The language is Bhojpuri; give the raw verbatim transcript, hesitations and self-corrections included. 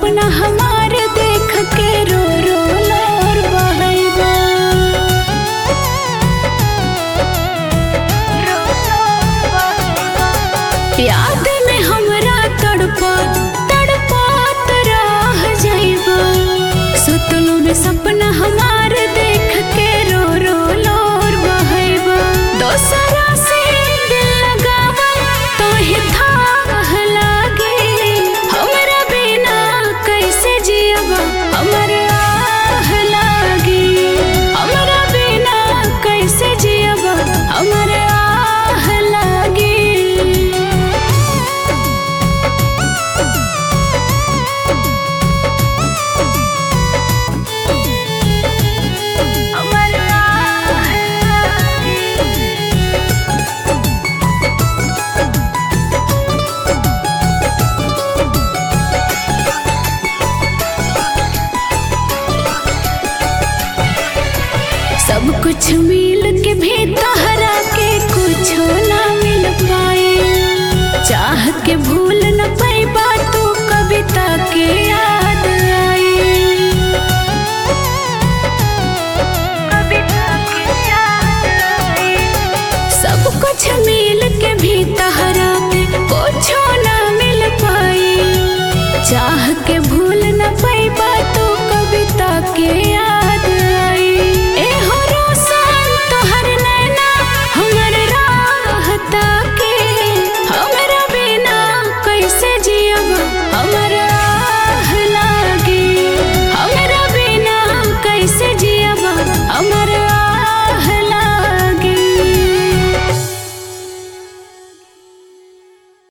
सपना हमार देख के रो रो लोर बहैबा। याद में हमरा तड़पा तड़पात रह जाइबा। सुतलो में सपना हमार देख के रो रो लोर बहैबा। दोसरा से दिल लगावल तोहे थाह लागे। हमरा बिना कैसे जियबा हमर आह लागे। हमरा बिना कैसे जियबा हमर आह लागे। सब कुछ मिल के भी तहरा के कुछ ना मिल पाए। चाह के भूल न पाए